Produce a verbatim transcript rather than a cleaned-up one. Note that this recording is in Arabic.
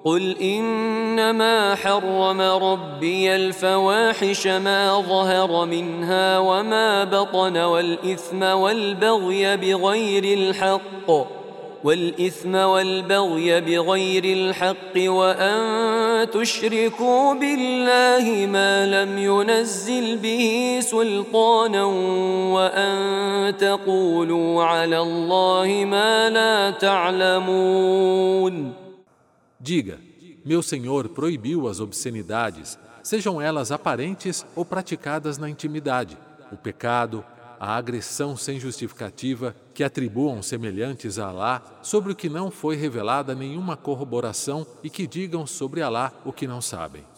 قل إنما حرم ربي الفواحش ما ظهر منها وما بطن والإثم والبغي بغير الحق والإثم والبغي بغير الحق وأن تشركوا بالله ما لم ينزل به سلطانا وأن تقولوا على الله ما لا تعلمون. Diga, meu Senhor proibiu as obscenidades, sejam elas aparentes ou praticadas na intimidade, o pecado, a agressão sem justificativa que atribuam semelhantes a Alá sobre o que não foi revelada nenhuma corroboração e que digam sobre Alá o que não sabem.